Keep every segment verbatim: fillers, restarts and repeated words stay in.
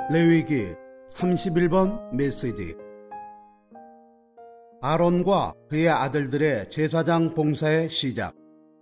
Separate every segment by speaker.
Speaker 1: 레위기 삼십일 번 메시지. 아론과 그의 아들들의 제사장 봉사의 시작.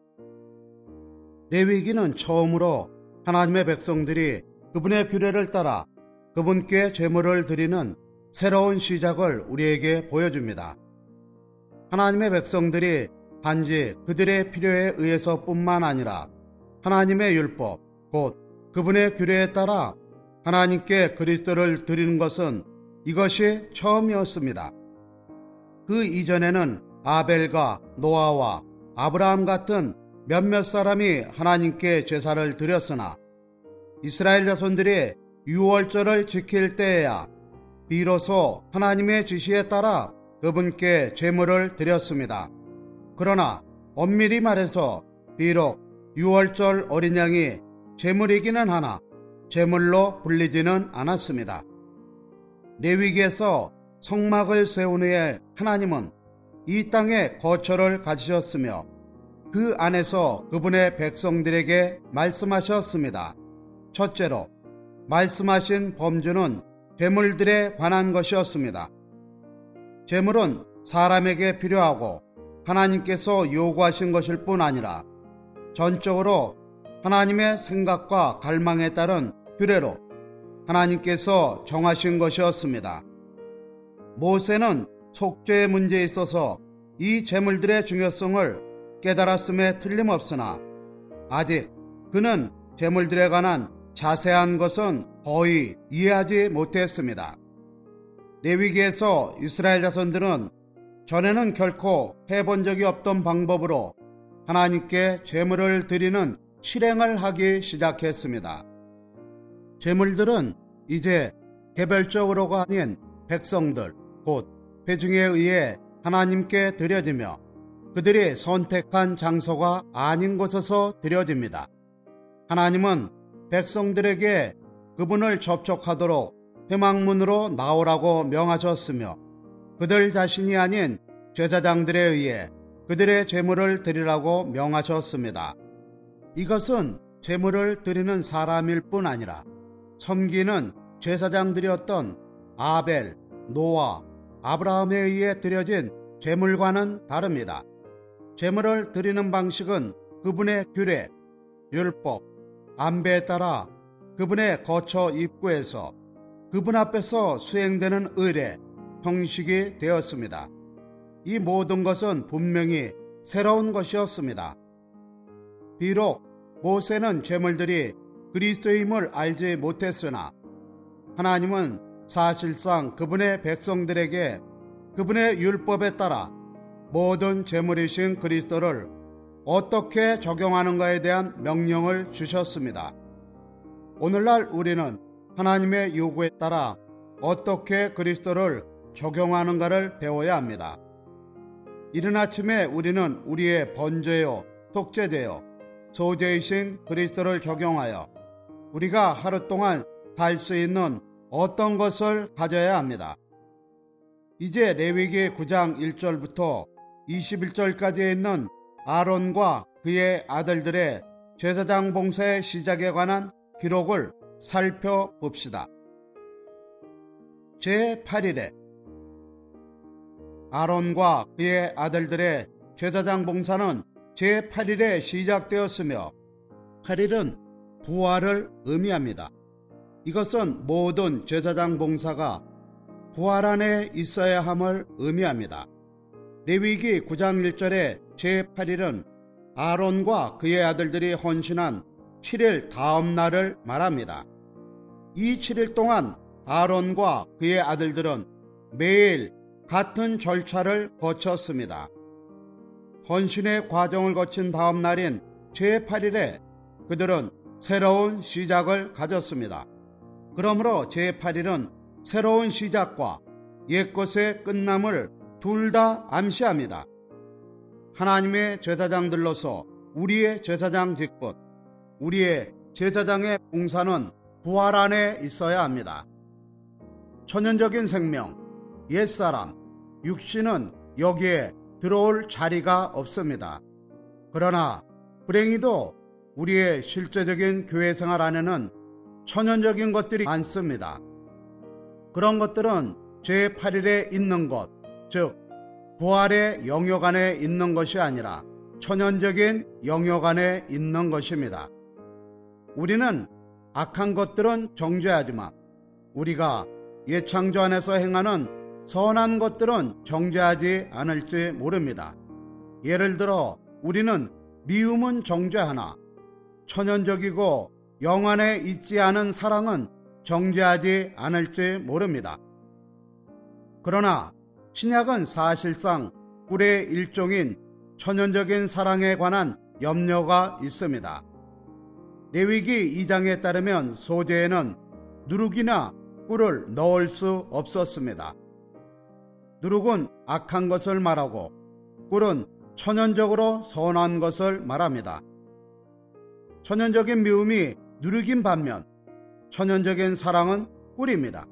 Speaker 1: 레위기는 처음으로 하나님의 백성들이 그분의 규례를 따라 그분께 제물을 드리는 새로운 시작을 우리에게 보여줍니다. 하나님의 백성들이 단지 그들의 필요에 의해서 뿐만 아니라 하나님의 율법, 곧 그분의 규례에 따라 하나님께 그리스도를 드리는 것은 이것이 처음이었습니다. 그 이전에는 아벨과 노아와 아브라함 같은 몇몇 사람이 하나님께 제사를 드렸으나 이스라엘 자손들이 유월절을 지킬 때에야 비로소 하나님의 지시에 따라 그분께 제물을 드렸습니다. 그러나 엄밀히 말해서 비록 유월절 어린 양이 제물이기는 하나 제물로 불리지는 않았습니다. 레위기에서 성막을 세운 후에 하나님은 이 땅에 거처를 가지셨으며 그 안에서 그분의 백성들에게 말씀하셨습니다. 첫째로 말씀하신 범주는 제물들에 관한 것이었습니다. 제물은 사람에게 필요하고 하나님께서 요구하신 것일 뿐 아니라 전적으로 하나님의 생각과 갈망에 따른 규례로 하나님께서 정하신 것이었습니다. 모세는 속죄의 문제에 있어서 이 제물들의 중요성을 깨달았음에 틀림없으나 아직 그는 제물들에 관한 자세한 것은 거의 이해하지 못했습니다. 레위기에서 이스라엘 자손들은 전에는 결코 해본 적이 없던 방법으로 하나님께 제물을 드리는 실행을 하기 시작했습니다. 제물들은 이제 개별적으로가 아닌 백성들, 곧 회중에 의해 하나님께 드려지며 그들이 선택한 장소가 아닌 곳에서 드려집니다. 하나님은 백성들에게 그분을 접촉하도록 회막문으로 나오라고 명하셨으며 그들 자신이 아닌 제사장들에 의해 그들의 제물을 드리라고 명하셨습니다. 이것은 제물을 드리는 사람일 뿐 아니라 섬기는 제사장들이었던 아벨, 노아, 아브라함에 의해 드려진 제물과는 다릅니다. 제물을 드리는 방식은 그분의 규례, 율법, 안배에 따라 그분의 거처 입구에서 그분 앞에서 수행되는 의례, 형식이 되었습니다. 이 모든 것은 분명히 새로운 것이었습니다. 비록 모세는 제물들이 그리스도임을 알지 못했으나 하나님은 사실상 그분의 백성들에게 그분의 율법에 따라 모든 제물이신 그리스도를 어떻게 적용하는가에 대한 명령을 주셨습니다. 오늘날 우리는 하나님의 요구에 따라 어떻게 그리스도를 적용하는가를 배워야 합니다. 이른 아침에 우리는 우리의 번제요, 속죄제요, 소재이신 그리스도를 적용하여 우리가 하루 동안 살 수 있는 어떤 것을 가져야 합니다. 이제 레위기 구 장 일 절부터 이십일 절까지 있는 아론과 그의 아들들의 제사장 봉사의 시작에 관한 기록을 살펴봅시다. 제팔 일에 아론과 그의 아들들의 제사장 봉사는 제팔 일에 시작되었으며 팔 일은 부활을 의미합니다. 이것은 모든 제사장 봉사가 부활 안에 있어야 함을 의미합니다. 레위기 구 장 일 절에 제팔 일은 아론과 그의 아들들이 헌신한 칠 일 다음 날을 말합니다. 이 칠 일 동안 아론과 그의 아들들은 매일 같은 절차를 거쳤습니다. 헌신의 과정을 거친 다음 날인 제팔 일에 그들은 새로운 시작을 가졌습니다. 그러므로 제팔 일은 새로운 시작과 옛것의 끝남을 둘 다 암시합니다. 하나님의 제사장들로서 우리의 제사장 직분, 우리의 제사장의 봉사는 부활 안에 있어야 합니다. 천연적인 생명, 옛사람, 육신은 여기에 들어올 자리가 없습니다. 그러나 불행히도 우리의 실제적인 교회 생활 안에는 천연적인 것들이 많습니다. 그런 것들은 제팔 일에 있는 것, 즉 부활의 영역 안에 있는 것이 아니라 천연적인 영역 안에 있는 것입니다. 우리는 악한 것들은 정죄하지만 우리가 예창조 안에서 행하는 선한 것들은 정죄하지 않을지 모릅니다. 예를 들어 우리는 미움은 정죄하나 천연적이고 영 안에 있지 않은 사랑은 정죄하지 않을지 모릅니다. 그러나 신약은 사실상 꿀의 일종인 천연적인 사랑에 관한 염려가 있습니다. 레위기 이 장에 따르면 소재에는 누룩이나 꿀을 넣을 수 없었습니다. 누룩은 악한 것을 말하고 꿀은 천연적으로 선한 것을 말합니다. 천연적인 미움이 누룩인 반면 천연적인 사랑은 꿀입니다.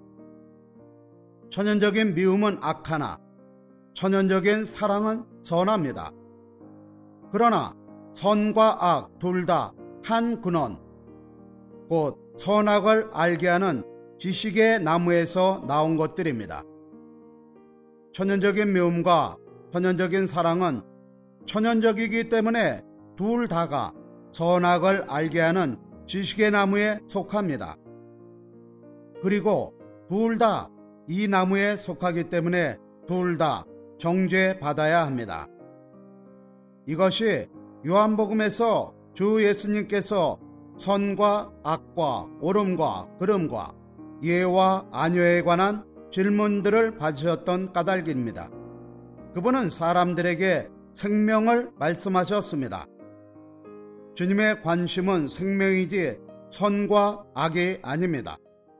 Speaker 1: 천연적인 미움은 악하나 천연적인 사랑은 선합니다. 그러나 선과 악 둘 다 한 근원, 곧 선악을 알게 하는 지식의 나무에서 나온 것들입니다. 천연적인 미움과 천연적인 사랑은 천연적이기 때문에 둘 다가 선악을 알게 하는 지식의 나무에 속합니다. 그리고 둘 다 이 나무에 속하기 때문에 둘 다 정죄받아야 합니다. 이것이 요한복음에서 주 예수님께서 선과 악과 옳음과 그름과 예와 아녀에 관한 질문들을 받으셨던 까닭입니다. 그분은 사람들에게 생명을 말씀하셨습니다. 주님의 관심은 생명이지 선과 악이 아닙니다.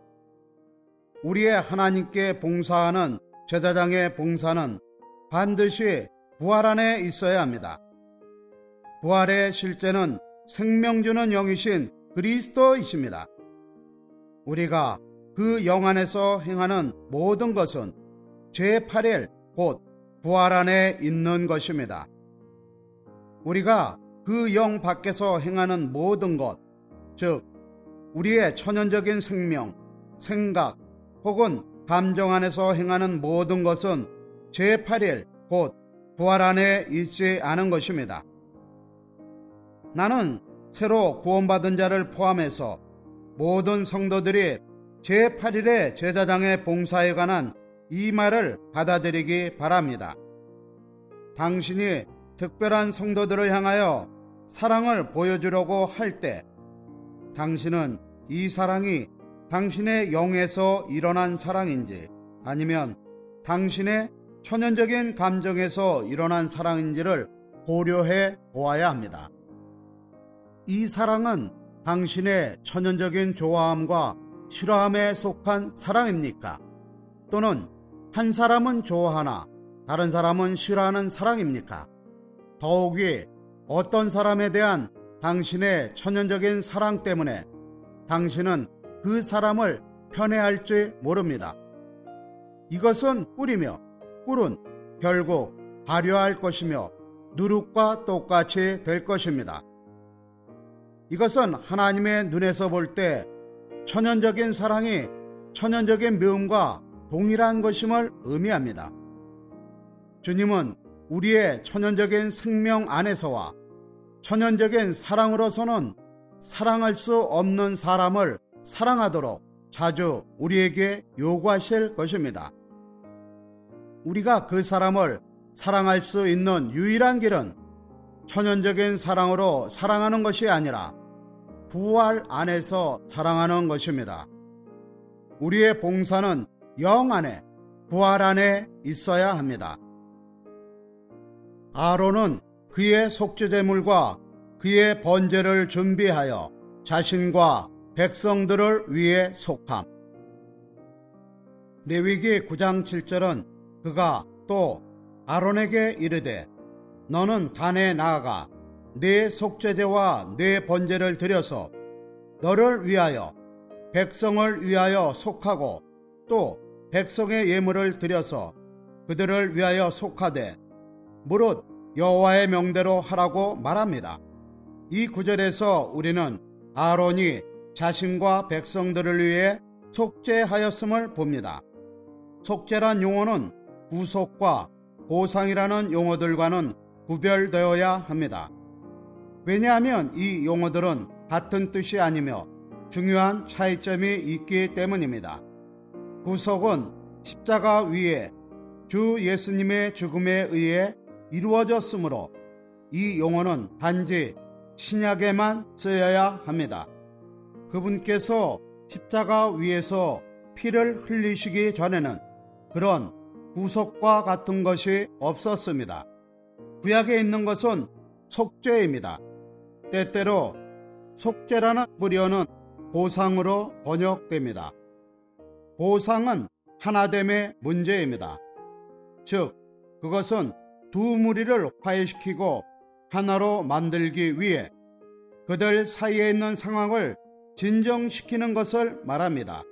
Speaker 1: 우리의 하나님께 봉사하는 제사장의 봉사는 반드시 부활 안에 있어야 합니다. 부활의 실제는 생명 주는 영이신 그리스도이십니다. 우리가 그 영 안에서 행하는 모든 것은 제팔 일 곧 부활 안에 있는 것입니다. 우리가 그 영 밖에서 행하는 모든 것, 즉 우리의 천연적인 생명, 생각 혹은 감정 안에서 행하는 모든 것은 제팔 일 곧 부활 안에 있지 않은 것입니다. 나는 새로 구원받은 자를 포함해서 모든 성도들이 제팔 일의 제사장의 봉사에 관한 이 말을 받아들이기 바랍니다. 당신이 특별한 성도들을 향하여 사랑을 보여주려고 할 때 당신은 이 사랑이 당신의 영에서 일어난 사랑인지 아니면 당신의 천연적인 감정에서 일어난 사랑인지를 고려해 보아야 합니다. 이 사랑은 당신의 천연적인 좋아함과 싫어함에 속한 사랑입니까? 또는 한 사람은 좋아하나 다른 사람은 싫어하는 사랑입니까? 더욱이 어떤 사람에 대한 당신의 천연적인 사랑 때문에 당신은 그 사람을 편애할지 모릅니다. 이것은 꿀이며 꿀은 결국 발효할 것이며 누룩과 똑같이 될 것입니다. 이것은 하나님의 눈에서 볼 때 천연적인 사랑이 천연적인 미움과 동일한 것임을 의미합니다. 주님은 우리의 천연적인 생명 안에서와 천연적인 사랑으로서는 사랑할 수 없는 사람을 사랑하도록 자주 우리에게 요구하실 것입니다. 우리가 그 사람을 사랑할 수 있는 유일한 길은 천연적인 사랑으로 사랑하는 것이 아니라 부활 안에서 사랑하는 것입니다. 우리의 봉사는 영 안에, 부활 안에 있어야 합니다. 아론은 그의 속죄제물과 그의 번제를 준비하여 자신과 백성들을 위해 속함. 레위기 구 장 칠 절은 그가 또 아론에게 이르되 너는 단에 나아가 네 속죄제와 네 번제를 드려서 너를 위하여 백성을 위하여 속하고 또 백성의 예물을 드려서 그들을 위하여 속하되 무릇 여호와의 명대로 하라고 말합니다. 이 구절에서 우리는 아론이 자신과 백성들을 위해 속죄하였음을 봅니다. 속죄란 용어는 구속과 보상이라는 용어들과는 구별되어야 합니다. 왜냐하면 이 용어들은 같은 뜻이 아니며 중요한 차이점이 있기 때문입니다. 구속은 십자가 위에 주 예수님의 죽음에 의해 이루어졌으므로 이 용어는 단지 신약에만 쓰여야 합니다. 그분께서 십자가 위에서 피를 흘리시기 전에는 그런 구속과 같은 것이 없었습니다. 구약에 있는 것은 속죄입니다. 때때로 속죄라는 불어는 보상으로 번역됩니다. 보상은 하나됨의 문제입니다. 즉, 그것은 두 무리를 화해시키고 하나로 만들기 위해 그들 사이에 있는 상황을 진정시키는 것을 말합니다.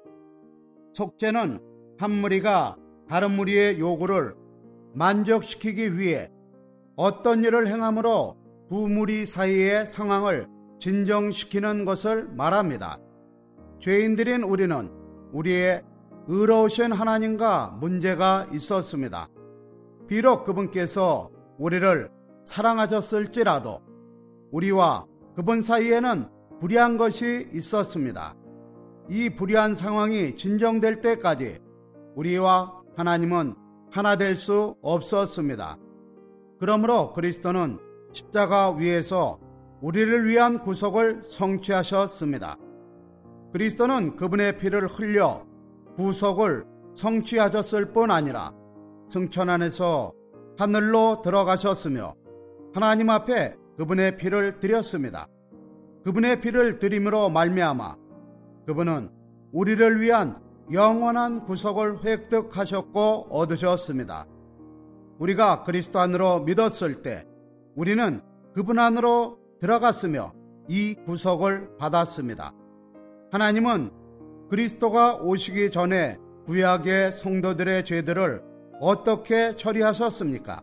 Speaker 1: 속죄는 한 무리가 다른 무리의 요구를 만족시키기 위해 어떤 일을 행함으로 두 무리 사이의 상황을 진정시키는 것을 말합니다. 죄인들인 우리는 우리의 의로우신 하나님과 문제가 있었습니다. 비록 그분께서 우리를 사랑하셨을지라도 우리와 그분 사이에는 불의한 것이 있었습니다. 이 불의한 상황이 진정될 때까지 우리와 하나님은 하나 될 수 없었습니다. 그러므로 그리스도는 십자가 위에서 우리를 위한 구속을 성취하셨습니다. 그리스도는 그분의 피를 흘려 구속을 성취하셨을 뿐 아니라 승천 안에서 하늘로 들어가셨으며 하나님 앞에 그분의 피를 드렸습니다. 그분의 피를 드림으로 말미암아 그분은 우리를 위한 영원한 구속을 획득하셨고 얻으셨습니다. 우리가 그리스도 안으로 믿었을 때 우리는 그분 안으로 들어갔으며 이 구속을 받았습니다. 하나님은 그리스도가 오시기 전에 구약의 성도들의 죄들을 어떻게 처리하셨습니까?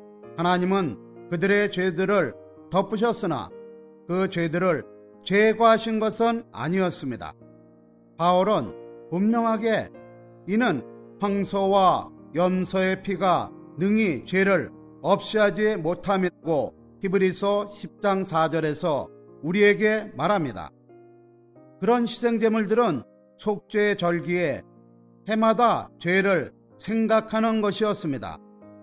Speaker 1: 하나님은 그들의 죄들을 덮으셨으나 그 죄들을 제거하신 것은 아니었습니다. 바울은 분명하게 이는 황소와 염소의 피가 능히 죄를 없이하지 못함이고 히브리서 십 장 사 절에서 우리에게 말합니다. 그런 희생제물들은 속죄의 절기에 해마다 죄를 생각하는 것이었습니다.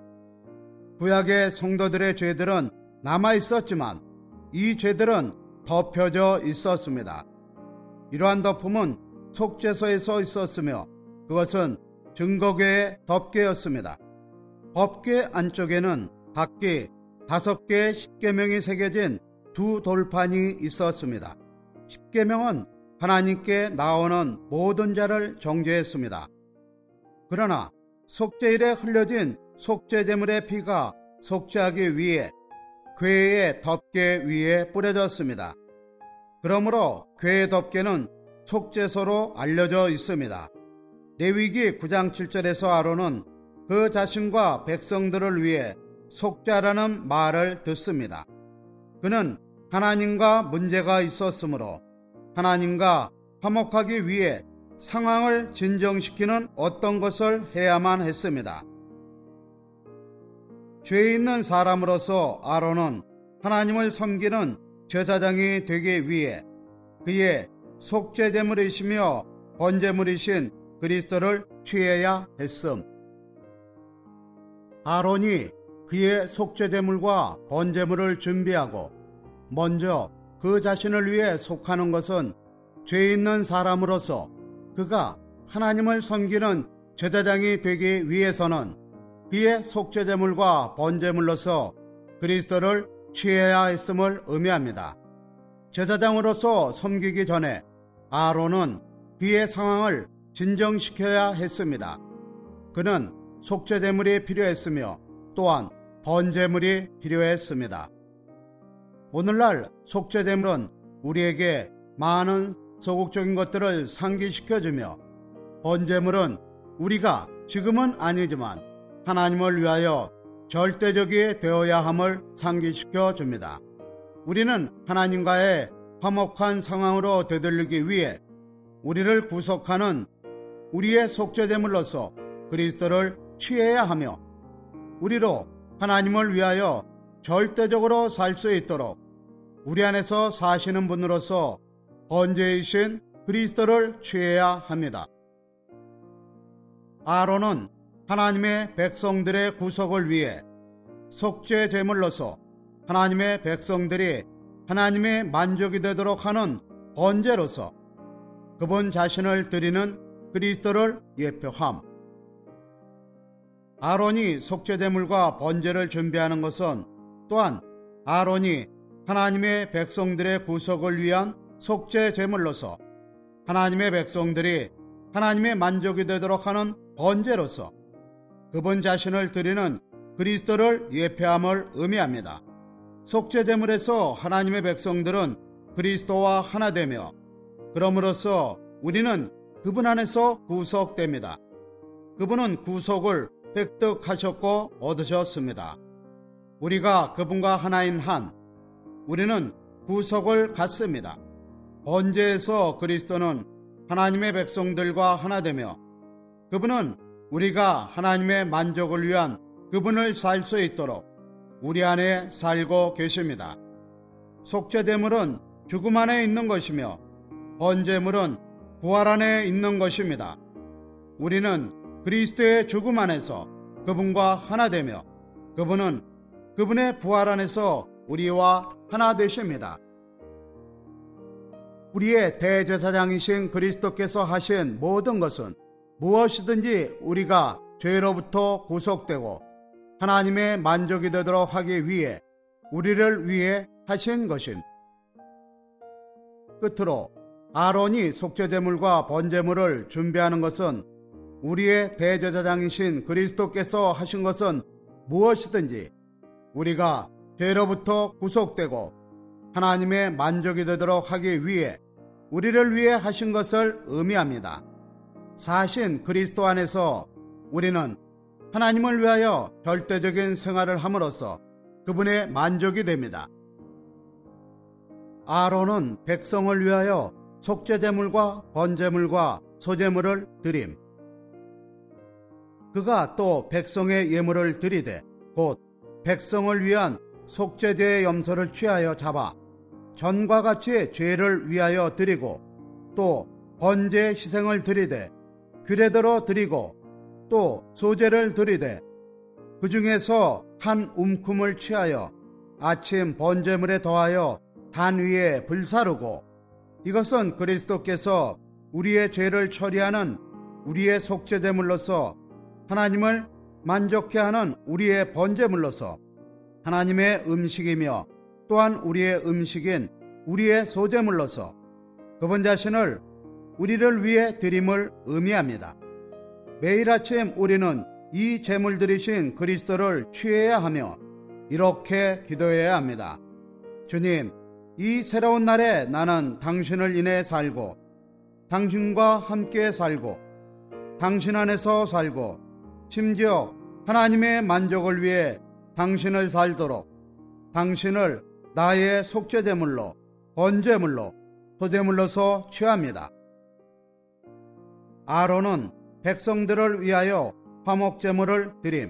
Speaker 1: 구약의 성도들의 죄들은 남아있었지만 이 죄들은 덮여져 있었습니다. 이러한 덮음은 속죄소에서 있었으며 그것은 증거궤의 덮개였습니다. 덮개 안쪽에는 각기 다섯 개의 십계명이 새겨진 두 돌판이 있었습니다. 십계명은 하나님께 나오는 모든 자를 정죄했습니다. 그러나 속죄일에 흘려진 속죄제물의 피가 속죄하기 위해 궤의 덮개 위에 뿌려졌습니다. 그러므로 궤의 덮개는 속죄소로 알려져 있습니다. 레위기 구 장 칠 절에서 아론은 그 자신과 백성들을 위해 속죄하라는 말을 듣습니다. 그는 하나님과 문제가 있었으므로 하나님과 화목하기 위해 상황을 진정시키는 어떤 것을 해야만 했습니다. 죄 있는 사람으로서 아론은 하나님을 섬기는 제사장이 되기 위해 그의 속죄제물이시며 번제물이신 그리스도를 취해야 했음. 아론이 그의 속죄제물과 번제물을 준비하고 먼저 그 자신을 위해 속하는 것은 죄 있는 사람으로서 그가 하나님을 섬기는 제사장이 되기 위해서는 그의 속죄제물과 번제물로서 그리스도를 취해야 했음을 의미합니다. 제사장으로서 섬기기 전에 아론은 그의 상황을 진정시켜야 했습니다. 그는 속죄제물이 필요했으며 또한 번제물이 필요했습니다. 오늘날 속죄제물은 우리에게 많은 소극적인 것들을 상기시켜주며 번제물은 우리가 지금은 아니지만 하나님을 위하여 절대적이 되어야 함을 상기시켜줍니다. 우리는 하나님과의 화목한 상황으로 되돌리기 위해 우리를 구속하는 우리의 속죄제물로서 그리스도를 취해야 하며 우리로 하나님을 위하여 절대적으로 살 수 있도록 우리 안에서 사시는 분으로서 번제이신 그리스도를 취해야 합니다. 아론은 하나님의 백성들의 구속을 위해 속죄 제물로서 하나님의 백성들이 하나님의 만족이 되도록 하는 번제로서 그분 자신을 드리는 그리스도를 예표함. 아론이 속죄 제물과 번제를 준비하는 것은 또한 아론이 하나님의 백성들의 구속을 위한 속죄 제물로서 하나님의 백성들이 하나님의 만족이 되도록 하는 번제로서 그분 자신을 드리는 그리스도를 예표함을 의미합니다. 속죄 제물에서 하나님의 백성들은 그리스도와 하나 되며 그럼으로써 우리는 그분 안에서 구속됩니다. 그분은 구속을 획득하셨고 얻으셨습니다. 우리가 그분과 하나인 한 우리는 구속을 갖습니다. 번제에서 그리스도는 하나님의 백성들과 하나 되며 그분은 우리가 하나님의 만족을 위한 그분을 살 수 있도록 우리 안에 살고 계십니다. 속죄제물은 죽음 안에 있는 것이며 번제물은 부활 안에 있는 것입니다. 우리는 그리스도의 죽음 안에서 그분과 하나 되며 그분은 그분의 부활 안에서 우리와 하나 되십니다. 우리의 대제사장이신 그리스도께서 하신 모든 것은 무엇이든지 우리가 죄로부터 구속되고 하나님의 만족이 되도록 하기 위해 우리를 위해 하신 것임. 끝으로 아론이 속죄제물과 번제물을 준비하는 것은 우리의 대제사장이신 그리스도께서 하신 것은 무엇이든지 우리가 죄로부터 구속되고 하나님의 만족이 되도록 하기 위해 우리를 위해 하신 것을 의미합니다. 사신 그리스도 안에서 우리는 하나님을 위하여 절대적인 생활을 함으로써 그분의 만족이 됩니다. 아론은 백성을 위하여 속죄제물과 번제물과 소제물을 드림. 그가 또 백성의 예물을 드리되 곧 백성을 위한 속죄제의 염소를 취하여 잡아 전과 같이 죄를 위하여 드리고 또 번제 희생을 드리되 규례대로 드리고 또 소제를 드리되 그 중에서 한 움큼을 취하여 아침 번제물에 더하여 단 위에 불사르고 이것은 그리스도께서 우리의 죄를 처리하는 우리의 속죄제물로서 하나님을 만족케 하는 우리의 번제물로서 하나님의 음식이며 또한 우리의 음식인 우리의 소제물로서 그분 자신을 우리를 위해 드림을 의미합니다. 매일 아침 우리는 이 제물 드리신 그리스도를 취해야 하며 이렇게 기도해야 합니다. 주님, 이 새로운 날에 나는 당신을 인해 살고 당신과 함께 살고 당신 안에서 살고 심지어 하나님의 만족을 위해 당신을 살도록 당신을 나의 속죄제물로 번제물로 소제물로서 취합니다. 아론은 백성들을 위하여 화목제물을 드림.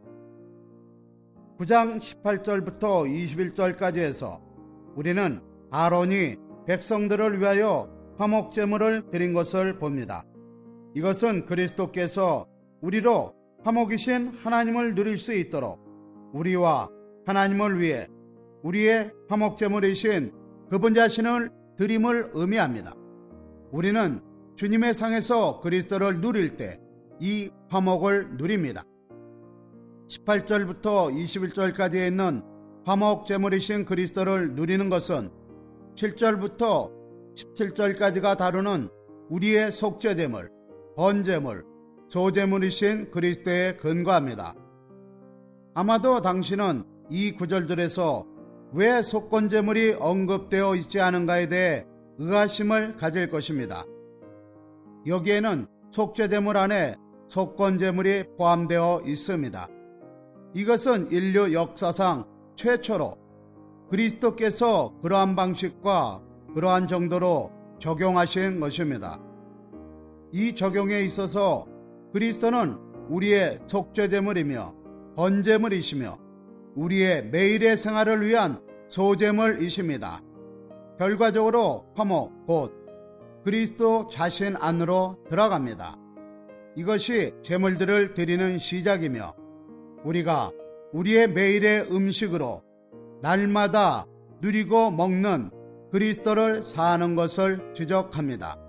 Speaker 1: 구 장 십팔 절부터 이십일 절까지 해서 우리는 아론이 백성들을 위하여 화목제물을 드린 것을 봅니다. 이것은 그리스도께서 우리로 화목이신 하나님을 누릴 수 있도록 우리와 하나님을 위해 우리의 화목제물이신 그분 자신을 드림을 의미합니다. 우리는 주님의 상에서 그리스도를 누릴 때 이 화목을 누립니다. 십팔 절부터 이십일 절까지 있는 화목제물이신 그리스도를 누리는 것은 칠 절부터 십칠 절까지가 다루는 우리의 속죄제물, 번제물, 소제물이신 그리스도에 근거합니다. 아마도 당신은 이 구절들에서 왜 속건제물이 언급되어 있지 않은가에 대해 의아심을 가질 것입니다. 여기에는 속죄제물 안에 속건제물이 포함되어 있습니다. 이것은 인류 역사상 최초로 그리스도께서 그러한 방식과 그러한 정도로 적용하신 것입니다. 이 적용에 있어서 그리스도는 우리의 속죄제물이며 번제물이시며 우리의 매일의 생활을 위한 소제물이십니다. 결과적으로 화목 곧 그리스도 자신 안으로 들어갑니다. 이것이 제물들을 드리는 시작이며 우리가 우리의 매일의 음식으로 날마다 누리고 먹는 그리스도를 사는 것을 지적합니다.